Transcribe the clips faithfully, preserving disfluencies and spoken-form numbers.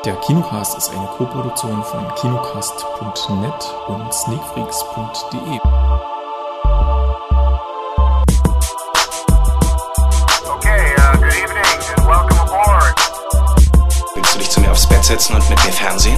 Der Kinocast ist eine Koproduktion von kinocast punkt net und sneakfreaks punkt de. Okay, uh, good evening and welcome aboard. Willst du dich zu mir aufs Bett setzen und mit mir fernsehen?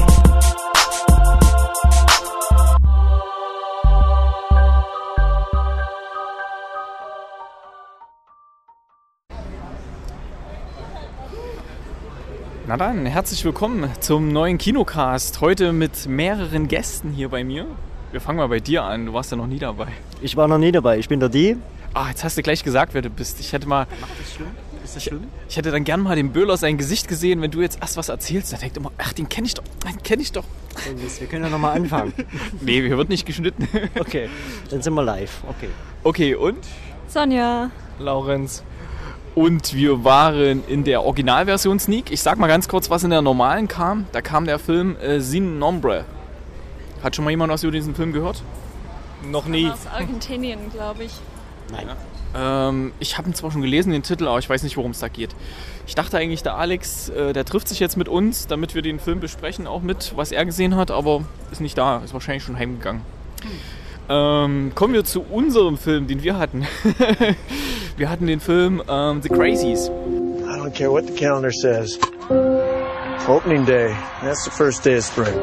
Na dann, herzlich willkommen zum neuen Kinocast. Heute mit mehreren Gästen hier bei mir. Wir fangen mal bei dir an, du warst ja noch nie dabei. Ich war noch nie dabei, ich bin der Die. Ah, jetzt hast du gleich gesagt, wer du bist. Ich hätte mal... Macht das schlimm? Ist das schlimm? Ich hätte dann gern mal dem Böhler sein Gesicht gesehen, wenn du jetzt erst was erzählst. Der denkt immer, ach, den kenne ich doch, den kenne ich doch. Wir können ja nochmal anfangen. Nee, hier wird nicht geschnitten. Okay, dann sind wir live. Okay. Okay, und? Sonja. Laurenz. Und wir waren in der Originalversion Sneak. Ich sag mal ganz kurz, was in der normalen kam. Da kam der Film äh, Sin Nombre. Hat schon mal jemand was über diesen Film gehört? Noch nie. Aus Argentinien, glaube ich. Nein. Ja. Ähm, ich habe ihn zwar schon gelesen, den Titel, aber ich weiß nicht, worum es da geht. Ich dachte eigentlich, der Alex, äh, der trifft sich jetzt mit uns, damit wir den Film besprechen, auch mit, was er gesehen hat, aber ist nicht da. Ist wahrscheinlich schon heimgegangen. Hm. Ähm, kommen wir zu unserem Film, den wir hatten. Wir hatten den Film um, The Crazies. I don't care what the calendar says. Opening day. That's the first day of spring.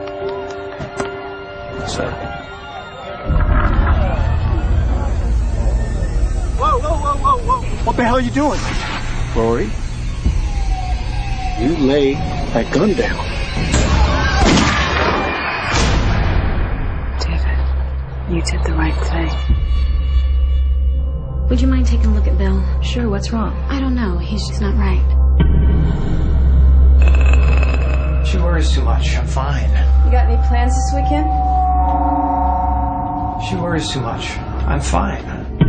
So. Whoa, whoa, whoa, whoa, whoa. What the hell are you doing? Rory? You lay that gun down. David, you did the right thing. Would you mind taking a look at Bill? Sure, what's wrong? I don't know. He's just not right. She worries too much. I'm fine. You got any plans this weekend? She worries too much. I'm fine.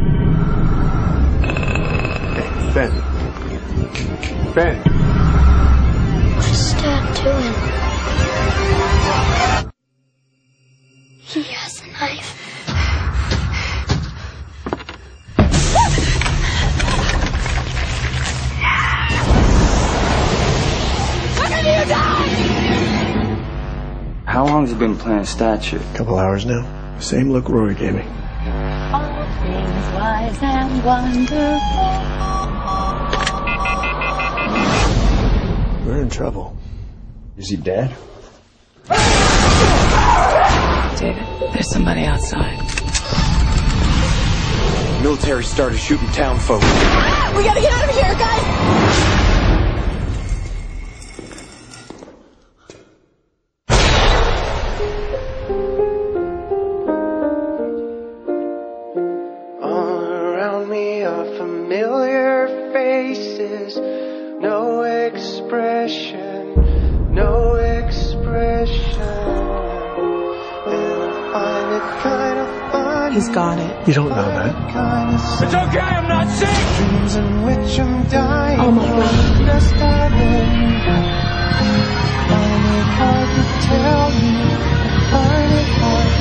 Hey, Ben. Ben. What's Dad doing? He has a knife. How long has he been playing statue? Couple hours now. Same look Rory gave me. All things wise and wonderful. We're in trouble. Is he dead? David, there's somebody outside. Military started shooting town folk. We gotta get out of here, guys! He's got it. You don't know that. It's okay, I'm not sick. Dreams in which I'm dying. Oh my God. Best I find it hard to tell you. Find it hard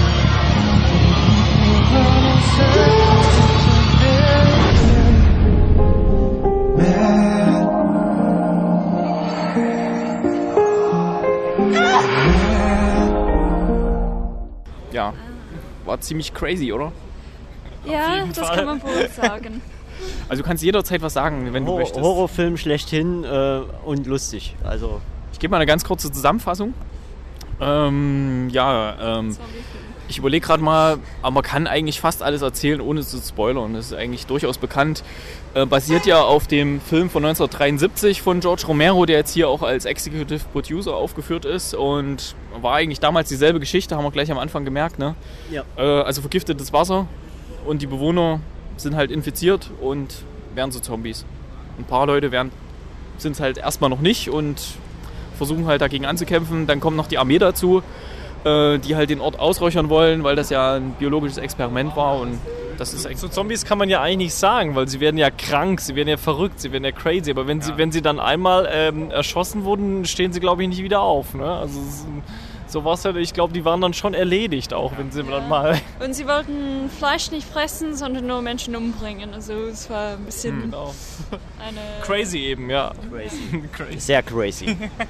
Ja, war ziemlich crazy, oder? Ja, das Fall. kann man wohl sagen. Also du kannst jederzeit was sagen, wenn du Horror- möchtest. Horrorfilm schlechthin äh, und lustig. Also Ich gebe mal eine ganz kurze Zusammenfassung. Ähm, ja, ähm, ich überlege gerade mal, aber man kann eigentlich fast alles erzählen, ohne zu spoilern. Das ist eigentlich durchaus bekannt. Äh, basiert ja auf dem Film von neunzehnhundertdreiundsiebzig von George Romero, der jetzt hier auch als Executive Producer aufgeführt ist. Und war eigentlich damals dieselbe Geschichte, haben wir gleich am Anfang gemerkt. Ne? Ja. Äh, also vergiftetes Wasser und die Bewohner sind halt infiziert und werden so Zombies. Ein paar Leute sind es halt erstmal noch nicht und versuchen halt dagegen anzukämpfen. Dann kommt noch die Armee dazu, äh, die halt den Ort ausräuchern wollen, weil das ja ein biologisches Experiment war. Und das ist Zu Zombies kann man ja eigentlich nicht sagen, weil sie werden ja krank, sie werden ja verrückt, sie werden ja crazy. Aber wenn, ja. sie, wenn sie dann einmal ähm, erschossen wurden, stehen sie, glaube ich, nicht wieder auf. Ne? Also so war es halt, ich glaube, die waren dann schon erledigt auch, wenn sie ja. dann mal... Und sie wollten Fleisch nicht fressen, sondern nur Menschen umbringen. Also es war ein bisschen genau. eine... Crazy eben, ja. Crazy. crazy. Sehr crazy.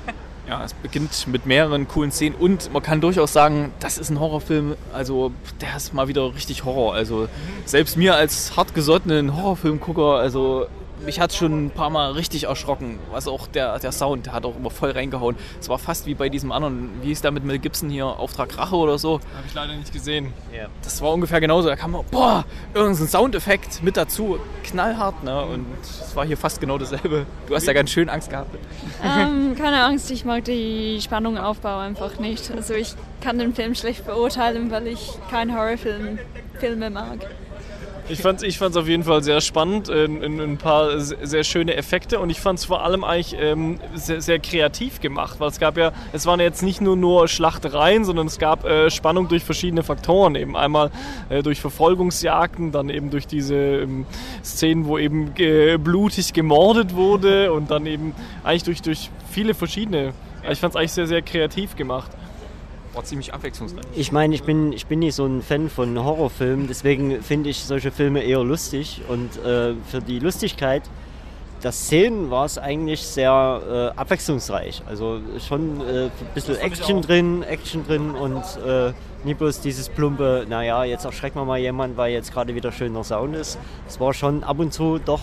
Ja, es beginnt mit mehreren coolen Szenen und man kann durchaus sagen, das ist ein Horrorfilm, also der ist mal wieder richtig Horror. Also selbst mir als hartgesottenen Horrorfilmgucker, also mich hat es schon ein paar Mal richtig erschrocken. Also auch der, der Sound, der hat auch immer voll reingehauen. Es war fast wie bei diesem anderen, wie hieß der mit Mel Gibson hier, Auftrag Rache oder so. Habe ich leider nicht gesehen. Ja. Das war ungefähr genauso. Da kam man, boah, irgendein Soundeffekt mit dazu, knallhart, ne? Und es war hier fast genau dasselbe. Du hast ja ganz schön Angst gehabt. Ähm, keine Angst, ich mag die Spannung Aufbau einfach nicht. Also ich kann den Film schlecht beurteilen, weil ich keine Horrorfilme mag. Ich fand es ich fand's auf jeden Fall sehr spannend, ein, ein paar sehr schöne Effekte und ich fand es vor allem eigentlich ähm, sehr, sehr kreativ gemacht, weil es gab ja, es waren jetzt nicht nur, nur Schlachtereien, sondern es gab äh, Spannung durch verschiedene Faktoren, eben einmal äh, durch Verfolgungsjagden, dann eben durch diese ähm, Szenen, wo eben äh, blutig gemordet wurde und dann eben eigentlich durch, durch viele verschiedene, ich fand es eigentlich sehr, sehr kreativ gemacht. War ziemlich abwechslungsreich. Ich meine, ich bin, ich bin nicht so ein Fan von Horrorfilmen, deswegen finde ich solche Filme eher lustig. Und äh, für die Lustigkeit der Szenen war es eigentlich sehr äh, abwechslungsreich. Also schon äh, ein bisschen Action drin, Action drin und äh, nicht bloß dieses plumpe, naja, jetzt erschrecken wir mal jemanden, weil jetzt gerade wieder schöner Sound ist. Es war schon ab und zu doch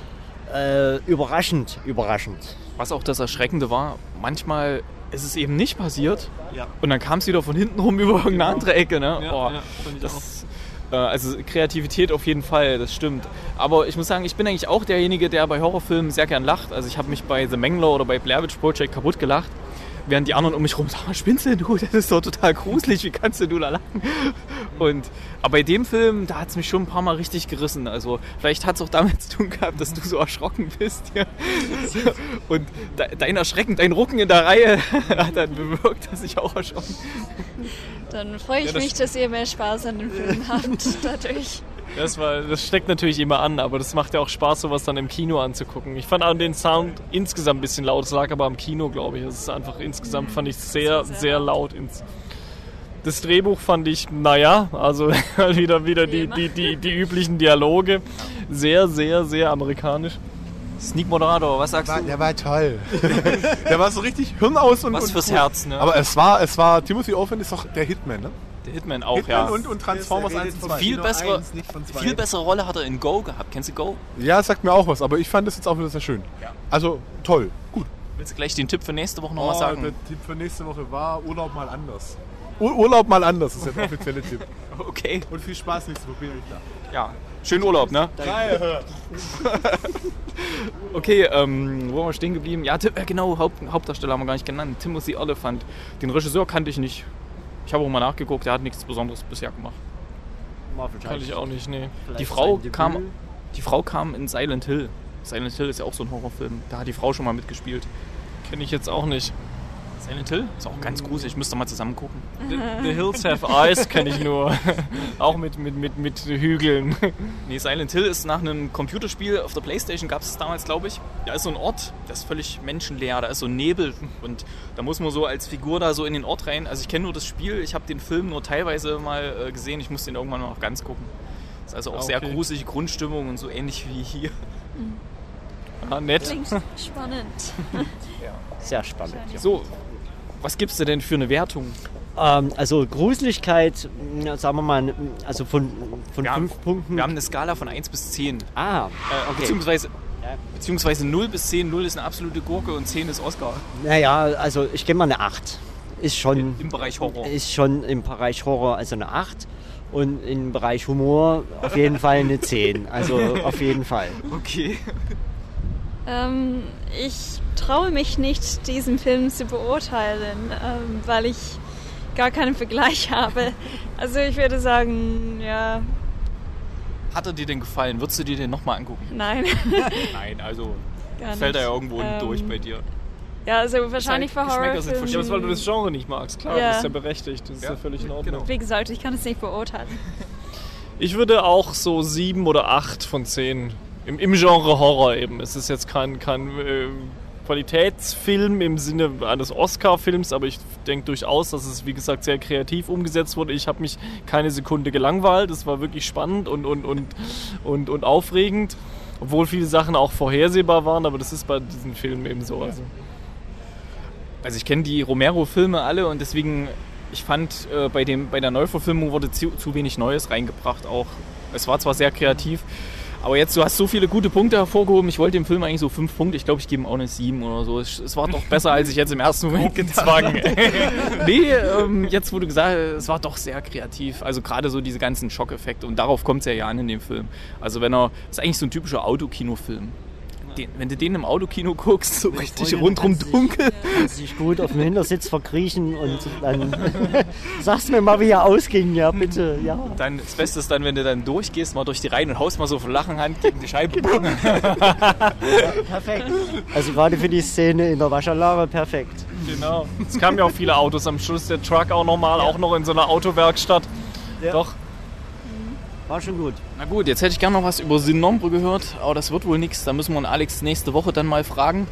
äh, überraschend, überraschend. Was auch das Erschreckende war, manchmal ist es eben nicht passiert ja. und dann kam es wieder von hinten rum über irgendeine genau. andere Ecke. Ne? Ja, oh, ja, das, äh, also Kreativität auf jeden Fall, das stimmt. Aber ich muss sagen, ich bin eigentlich auch derjenige, der bei Horrorfilmen sehr gern lacht. Also ich habe mich bei The Mangler oder bei Blair Witch Project kaputt gelacht, während die anderen um mich rum sagen, spinnst du, das ist doch total gruselig, wie kannst du da lachen? Und, aber bei dem Film, da hat es mich schon ein paar Mal richtig gerissen. Also vielleicht hat es auch damit zu tun gehabt, dass du so erschrocken bist. Ja. Und dein Erschrecken, dein Rucken in der Reihe hat dann bewirkt, dass ich auch erschrocken bin. Dann freue ich ja, das mich, dass ihr mehr Spaß an dem Film habt dadurch. Das, war, das steckt natürlich immer an, aber das macht ja auch Spaß, sowas dann im Kino anzugucken. Ich fand auch den Sound insgesamt ein bisschen laut, es lag aber am Kino, glaube ich. Es ist einfach insgesamt, fand ich sehr, sehr, sehr laut. Das Drehbuch fand ich, naja, also wieder, wieder die, die, die, die üblichen Dialoge. Sehr, sehr, sehr amerikanisch. Sneak Moderator, was sagst der war, du? Der war toll. Der war so richtig Hirn aus und was und fürs cool. Herz, ne? Aber es war, es war, Timothy Olyphant ist doch der Hitman, ne? Der Hitman auch, Hitman ja. Und, und Transformers eins und zwei. Viel bessere, viel bessere Rolle hat er in Go gehabt. Kennst du Go? Ja, sagt mir auch was, aber ich fand das jetzt auch wieder sehr schön. Ja. Also toll, gut. Willst du gleich den Tipp für nächste Woche noch oh, mal sagen? Der Tipp für nächste Woche war Urlaub mal anders. Ur- Urlaub mal anders ist der offizielle Tipp. Okay. Und viel Spaß nächste Woche, bin ich da. Ja, schönen Urlaub, ne? Geil. Okay, ähm, wo waren wir stehen geblieben? Ja, äh, genau, Haupt, Hauptdarsteller haben wir gar nicht genannt. Timothy Olyphant. Den Regisseur kannte ich nicht. Ich habe auch mal nachgeguckt, der hat nichts Besonderes bisher gemacht. Kann ich auch nicht, nee. Die Frau, kam, die Frau kam in Silent Hill. Silent Hill ist ja auch so ein Horrorfilm. Da hat die Frau schon mal mitgespielt. Kenne ich jetzt auch nicht. Silent Hill? Ist auch ganz gruselig, müsst ihr mal zusammen gucken. The, The Hills Have Eyes kenne ich nur. Auch mit, mit, mit, mit Hügeln. Nee, Silent Hill ist nach einem Computerspiel auf der Playstation, gab es damals, glaube ich. Da ist so ein Ort, der ist völlig menschenleer, da ist so Nebel und da muss man so als Figur da so in den Ort rein. Also ich kenne nur das Spiel, ich habe den Film nur teilweise mal äh, gesehen, ich muss den irgendwann noch ganz gucken. Ist also auch okay. Sehr gruselige Grundstimmung und so ähnlich wie hier. Mhm. Ah, nett. Klingt spannend. Ja. Sehr spannend. Ja. So, was gibst du denn für eine Wertung? Ähm, also Gruseligkeit, sagen wir mal, also von, von wir fünf haben, Punkten. Wir haben eine Skala von eins bis zehn. Ah, okay. Beziehungsweise, ja. beziehungsweise null bis zehn. null ist eine absolute Gurke und zehn ist Oscar. Naja, also ich gebe mal eine acht. Ist schon, Im Bereich Horror. Ist schon im Bereich Horror also eine acht. Und im Bereich Humor auf jeden Fall eine zehn. Also auf jeden Fall. Okay. Ähm, ich traue mich nicht, diesen Film zu beurteilen, ähm, weil ich gar keinen Vergleich habe. Also ich würde sagen, ja... Hat er dir denn gefallen? Würdest du dir den nochmal angucken? Nein. Nein, also gar fällt nicht. er ja irgendwo ähm, durch bei dir. Ja, also wahrscheinlich für Horrorfilme... Ja, weil du das Genre nicht magst, klar, ja. das ist ja berechtigt, das ist ja, ja völlig in Ordnung. Genau. Wie gesagt, ich kann es nicht beurteilen. Ich würde auch so sieben oder acht von zehn. Im, im Genre Horror eben. Es ist jetzt kein, kein äh, Qualitätsfilm im Sinne eines Oscar-Films, aber ich denke durchaus, dass es, wie gesagt, sehr kreativ umgesetzt wurde. Ich habe mich keine Sekunde gelangweilt. Es war wirklich spannend und, und, und, und, und aufregend, obwohl viele Sachen auch vorhersehbar waren, aber das ist bei diesen Filmen eben so. Also. Also ich kenne die Romero-Filme alle und deswegen, ich fand, äh, bei, dem, bei der Neuverfilmung wurde zu, zu wenig Neues reingebracht auch. Es war zwar sehr kreativ, aber jetzt, du hast so viele gute Punkte hervorgehoben. Ich wollte dem Film eigentlich so fünf Punkte. Ich glaube, ich gebe ihm auch eine sieben oder so. Es, es war doch besser, als ich jetzt im ersten Moment gedacht habe. Nee, ähm, jetzt wurde gesagt, es war doch sehr kreativ. Also gerade so diese ganzen Schockeffekte. Und darauf kommt es ja ja an in dem Film. Also wenn er, das ist eigentlich so ein typischer Autokinofilm. Den, wenn du den im Autokino guckst, so richtig rundrum dunkel. Kannst dich gut auf dem Hintersitz verkriechen und dann sagst mir mal, wie er ausging, ja bitte, ja. Dann, das Beste ist dann, wenn du dann durchgehst, mal durch die Reihen und haust mal so von Lachenhand gegen die Scheibe. Genau. Ja, perfekt. Also gerade für die Szene in der Waschanlage perfekt. Genau. Es kamen ja auch viele Autos am Schluss, der Truck auch nochmal, ja. auch noch in so einer Autowerkstatt. Ja. Doch. War schon gut. Na gut, jetzt hätte ich gerne noch was über Sin Nombre gehört, aber das wird wohl nichts. Da müssen wir Alex nächste Woche dann mal fragen.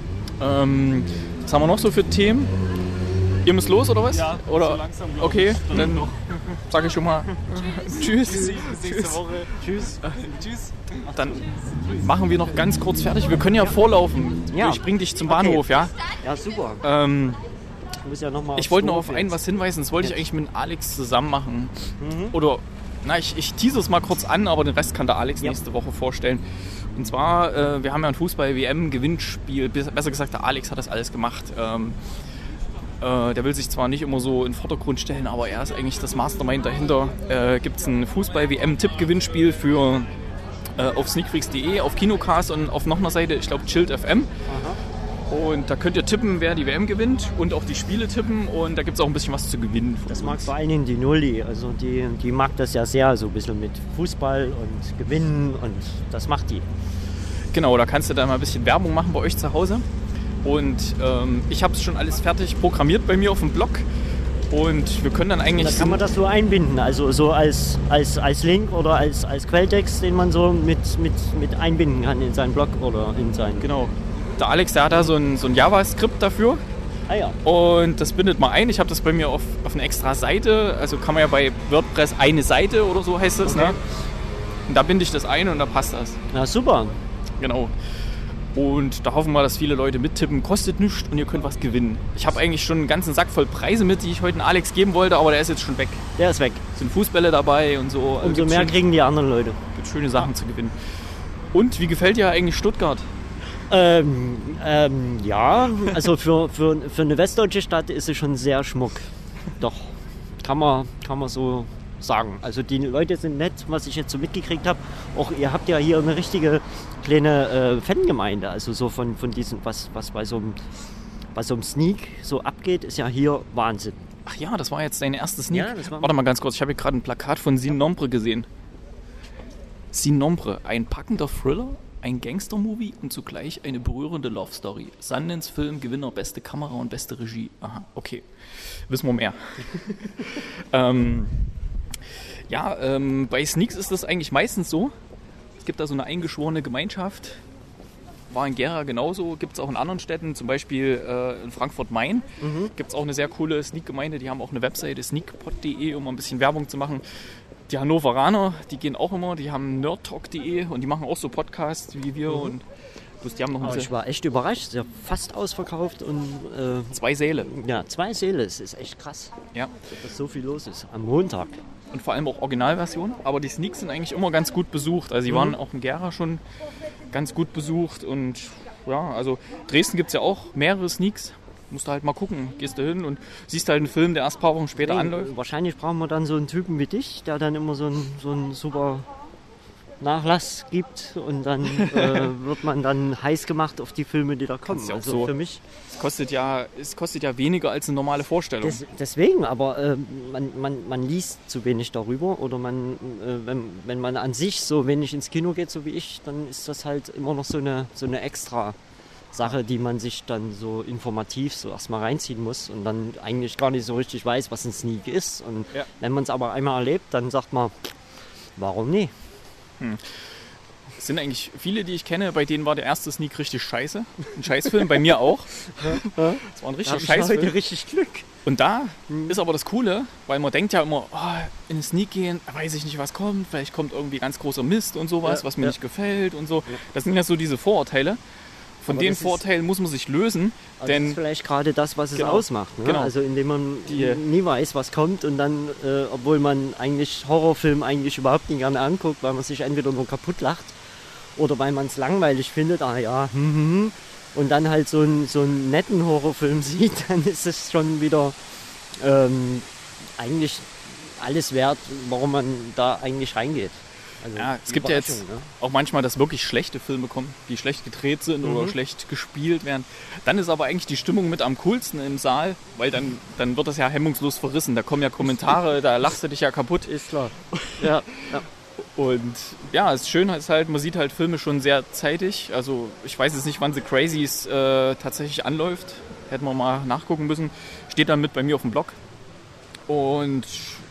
Ähm, was haben wir noch so für Themen? Ihr müsst los, oder was? Ja, oder? so langsam, okay, ich. dann sage ich schon mal Tschüss. Bis nächste Woche. Tschüss. Tschüss. Dann machen wir noch ganz kurz fertig. Wir können ja, ja. vorlaufen. Ja. Ich bring dich zum Bahnhof, okay. ja? Ja, super. Ähm, ja noch mal ich wollte noch auf ein was hinweisen, das wollte ich eigentlich mit Alex zusammen machen. Mhm. Oder, na, ich, ich tease es mal kurz an, aber den Rest kann der Alex ja. nächste Woche vorstellen. Und zwar, äh, wir haben ja ein Fußball-W M-Gewinnspiel, besser gesagt, der Alex hat das alles gemacht. Ähm, äh, der will sich zwar nicht immer so in den Vordergrund stellen, aber er ist eigentlich das Mastermind dahinter. Äh, Gibt es ein Fußball-W M-Tipp-Gewinnspiel für äh, auf sneakfreaks punkt de, auf Kinocast und auf noch einer Seite, ich glaube, Chilled F M. Aha. Und da könnt ihr tippen, wer die W M gewinnt und auch die Spiele tippen und da gibt es auch ein bisschen was zu gewinnen. Das mag vor allen Dingen die Nulli, also die, die mag das ja sehr, so ein bisschen mit Fußball und Gewinnen und das macht die. Genau, da kannst du dann mal ein bisschen Werbung machen bei euch zu Hause und ähm, ich habe es schon alles fertig programmiert bei mir auf dem Blog und wir können dann eigentlich... Da kann man das so einbinden, also so als, als, als Link oder als, als Quelltext, den man so mit, mit, mit einbinden kann in seinen Blog oder in seinen... Genau. Der Alex, der hat da so ein, so ein JavaScript dafür. Ah ja. Und das bindet man ein. Ich habe das bei mir auf, auf eine extra Seite. Also kann man ja bei WordPress eine Seite oder so heißt das. Okay. Ne? Und da binde ich das ein und da passt das. Na super. Genau. Und da hoffen wir, dass viele Leute mittippen. Kostet nichts und ihr könnt was gewinnen. Ich habe eigentlich schon einen ganzen Sack voll Preise mit, die ich heute Alex geben wollte, aber der ist jetzt schon weg. Der ist weg. Es sind Fußbälle dabei und so. Umso mehr schön, kriegen die anderen Leute. Gibt schöne Sachen ja. zu gewinnen. Und wie gefällt dir eigentlich Stuttgart? Ähm, ähm, ja, also für, für, für eine westdeutsche Stadt ist es schon sehr schmuck. Doch, kann man, kann man so sagen. Also die Leute sind nett, was ich jetzt so mitgekriegt habe. Auch ihr habt ja hier eine richtige kleine äh, Fangemeinde. Also so von, von diesem, was, was bei so einem, bei so einem Sneak so abgeht, ist ja hier Wahnsinn. Ach ja, das war jetzt deine erste Sneak? Ja, das war Warte mal ganz kurz, ich habe hier gerade ein Plakat von Sin Nombre gesehen. Sin Nombre, ein packender Thriller, ein Gangster-Movie und zugleich eine berührende Love-Story. Sundance Film, Gewinner, beste Kamera und beste Regie. Aha, okay. Wissen wir mehr. ähm, ja, ähm, bei Sneaks ist das eigentlich meistens so. Es gibt da so eine eingeschworene Gemeinschaft. War in Gera genauso. Gibt es auch in anderen Städten, zum Beispiel äh, in Frankfurt-Main. Mhm. Gibt es auch eine sehr coole Sneak-Gemeinde. Die haben auch eine Webseite, sneakpod punkt de, um mal ein bisschen Werbung zu machen. Die Hannoveraner, die gehen auch immer, die haben nerdtalk punkt de und die machen auch so Podcasts wie wir. Mhm. Und bloß die haben noch ein ich war echt überrascht, ist ja fast ausverkauft und äh, zwei Säle. Ja, zwei Säle, das ist echt krass, ja. dass so viel los ist am Montag. Und vor allem auch Originalversionen, aber die Sneaks sind eigentlich immer ganz gut besucht. Also die mhm. waren auch in Gera schon ganz gut besucht und ja, also Dresden gibt es ja auch mehrere Sneaks. Musst du halt mal gucken, gehst du hin und siehst halt einen Film, der erst ein paar Wochen später nee, anläuft. Wahrscheinlich brauchen wir dann so einen Typen wie dich, der dann immer so einen, so einen super Nachlass gibt und dann äh, wird man dann heiß gemacht auf die Filme, die da kommen. Ja also so. für mich. Es kostet ja, es kostet ja weniger als eine normale Vorstellung. Des, deswegen, aber äh, man, man, man liest zu wenig darüber oder man, äh, wenn, wenn man an sich so wenig ins Kino geht, so wie ich, dann ist das halt immer noch so eine, so eine extra Sache, die man sich dann so informativ so erstmal reinziehen muss und dann eigentlich gar nicht so richtig weiß, was ein Sneak ist. Und ja. wenn man es aber einmal erlebt, dann sagt man, warum nie? Hm. Es sind eigentlich viele, die ich kenne, bei denen war der erste Sneak richtig scheiße. Ein Scheißfilm, bei mir auch. Es war ein richtig Scheißfilm. Heute richtig Glück. Und da hm. ist aber das Coole, weil man denkt ja immer, oh, in den Sneak gehen, weiß ich nicht, was kommt. Vielleicht kommt irgendwie ganz großer Mist und sowas, ja, was mir ja. nicht gefällt und so. Ja. Das sind ja so diese Vorurteile. von Aber den das ist- Vorteilen muss man sich lösen. Also denn das ist vielleicht gerade das, was es Genau. ausmacht. Ne? Genau. Also indem man Die- nie weiß, was kommt und dann, äh, obwohl man eigentlich Horrorfilm eigentlich überhaupt nicht gerne anguckt, weil man sich entweder nur kaputt lacht oder weil man es langweilig findet, ah ja, hm, hm, hm, und dann halt so, ein, so einen netten Horrorfilm sieht, dann ist es schon wieder ähm, eigentlich alles wert, warum man da eigentlich reingeht. Also ja, es gibt ja jetzt Überraschung, ne? auch manchmal, dass wirklich schlechte Filme kommen, die schlecht gedreht sind Mhm. oder schlecht gespielt werden. Dann ist aber eigentlich die Stimmung mit am coolsten im Saal, weil dann, dann wird das ja hemmungslos verrissen. Da kommen ja Kommentare, da lachst du dich ja kaputt. Ist klar. Ja, ja. Und ja, das Schöne ist halt, man sieht halt Filme schon sehr zeitig. Also ich weiß jetzt nicht, wann The Crazies äh, tatsächlich anläuft. Hätten wir mal nachgucken müssen. Steht dann mit bei mir auf dem Blog. Und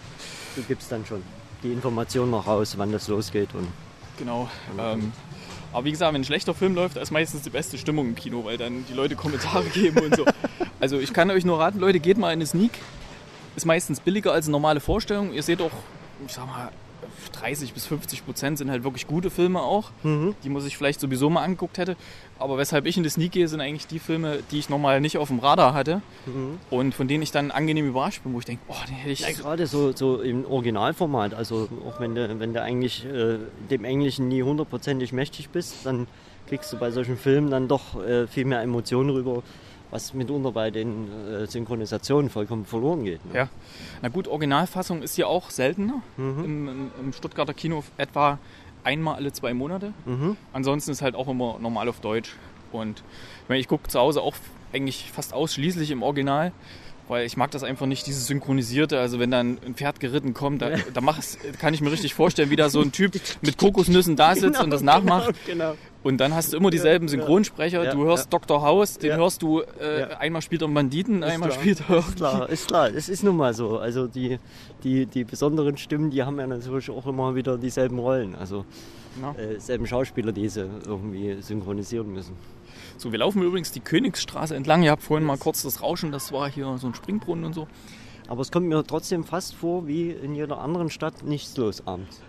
Du gibst dann schon die Information noch raus, wann das losgeht. Und genau. Ähm, aber wie gesagt, wenn ein schlechter Film läuft, da ist meistens die beste Stimmung im Kino, weil dann die Leute Kommentare geben und so. Also ich kann euch nur raten, Leute, geht mal in eine Sneak. Ist meistens billiger als eine normale Vorstellung. Ihr seht auch, ich sag mal, dreißig bis fünfzig Prozent sind halt wirklich gute Filme auch, Mhm. die man sich vielleicht sowieso mal angeguckt hätte. Aber weshalb ich in die Sneak gehe, sind eigentlich die Filme, die ich normal nicht auf dem Radar hatte Mhm. und von denen ich dann angenehm überrascht bin, wo ich denke, oh, den hätte ich... Ja, gerade so, so im Originalformat, also auch wenn du, wenn du eigentlich äh, dem Englischen nie hundertprozentig mächtig bist, dann kriegst du bei solchen Filmen dann doch äh, viel mehr Emotionen rüber, was mitunter bei den äh, Synchronisationen vollkommen verloren geht. Ne? Ja, na gut, Originalfassung ist hier auch seltener. Mhm. Im, im, Im Stuttgarter Kino etwa einmal alle zwei Monate. Mhm. Ansonsten ist halt auch immer normal auf Deutsch. Und ich, meine, ich gucke zu Hause auch eigentlich fast ausschließlich im Original, weil ich mag das einfach nicht, dieses Synchronisierte. Also wenn dann ein Pferd geritten kommt, da, da mach's, kann ich mir richtig vorstellen, wie da so ein Typ mit Kokosnüssen da sitzt Genau, und das nachmacht. Genau, genau. Und dann hast du immer dieselben Synchronsprecher. Ja, du hörst ja. Doktor House, den Ja. hörst du, äh, Ja. einmal spielt er einen Banditen, Ist einmal klar. spielt er... Ist klar, ist klar. Es ist nun mal so. Also die, die, die besonderen Stimmen, die haben ja natürlich auch immer wieder dieselben Rollen. Also Ja. äh, selben Schauspieler, die sie irgendwie synchronisieren müssen. So, wir laufen übrigens die Königsstraße entlang. Ihr habt vorhin mal kurz das Rauschen, das war hier so ein Springbrunnen und so. Aber es kommt mir trotzdem fast vor, wie in jeder anderen Stadt nichts los abends.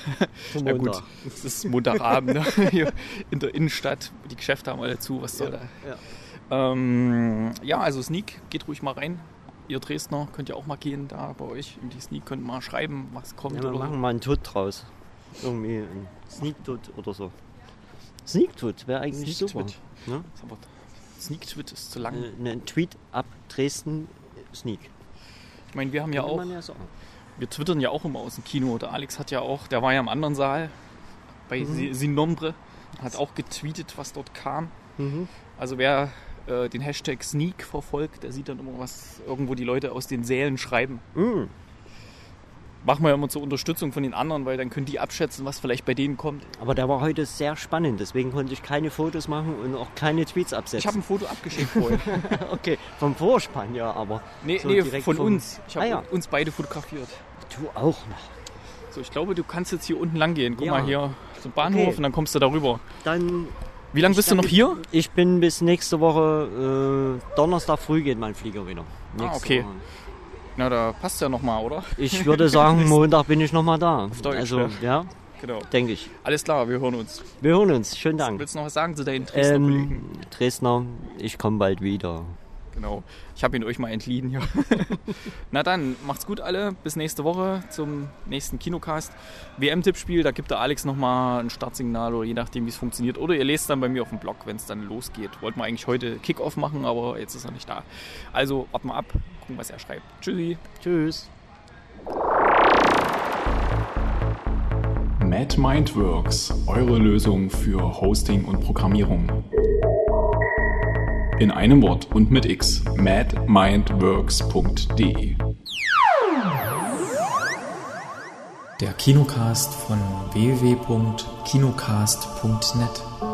Zum Ja gut, Montag. es ist Montagabend ne? Hier in der Innenstadt. Die Geschäfte haben alle zu, was soll Ja, da? ja. Ähm, ja, also Sneak, geht ruhig mal rein. Ihr Dresdner könnt ja auch mal gehen da bei euch in die Sneak, könnt mal schreiben, was kommt. Ja, wir oder machen so. mal einen Tut draus. Irgendwie ein Sneak-Tut oder so. Sneak-Tut wäre eigentlich Sneak super. Tweet. Ne? Ist aber- Sneak-Tweet ist zu lang. Äh, Ein Tweet ab Dresden Sneak. Ich meine, wir haben ja Kann auch, man ja sagen. wir twittern ja auch immer aus dem Kino. Der Alex hat ja auch, der war ja im anderen Saal bei Mhm. Sinombre, hat auch getweetet, was dort kam. Mhm. Also wer äh, den Hashtag Sneak verfolgt, der sieht dann immer, was irgendwo die Leute aus den Sälen schreiben. Mhm. Machen wir ja immer zur Unterstützung von den anderen, weil dann können die abschätzen, was vielleicht bei denen kommt. Aber der war heute sehr spannend, deswegen konnte ich keine Fotos machen und auch keine Tweets absetzen. Ich habe ein Foto abgeschickt vorher. Okay, vom Vorspann ja, aber Nee, so nee direkt von vom- uns. Ich habe Ah, ja. uns beide fotografiert. Du auch noch. So, ich glaube, du kannst jetzt hier unten lang gehen. Guck Ja. mal hier zum Bahnhof Okay. und dann kommst du darüber. Dann Wie lange bist du noch hier? Ich bin bis nächste Woche, äh, Donnerstag früh geht mein Flieger wieder. Ah, Nächste okay. Woche. Na, da passt ja nochmal, oder? Ich würde sagen, Montag bin ich nochmal da. Auf Deutsch, also, ja. ja, Genau. denke ich. Alles klar, wir hören uns. Wir hören uns. Schönen Dank. Willst du noch was sagen zu deinen Dresdner Kollegen? Ähm, Dresdner, ich komme bald wieder. Genau. Ich habe ihn euch mal entliehen hier. Na dann, macht's gut alle. Bis nächste Woche zum nächsten Kinocast. W M-Tippspiel, da gibt der Alex nochmal ein Startsignal oder je nachdem, wie es funktioniert. Oder ihr lest dann bei mir auf dem Blog, wenn es dann losgeht. Wollten wir eigentlich heute Kickoff machen, aber jetzt ist er nicht da. Also, warten wir ab, gucken, was er schreibt. Tschüssi. Tschüss. Mad Mindworks, eure Lösung für Hosting und Programmierung. In einem Wort und mit X. mad mindworks punkt de. Der Kinocast von w w w punkt kinocast punkt net.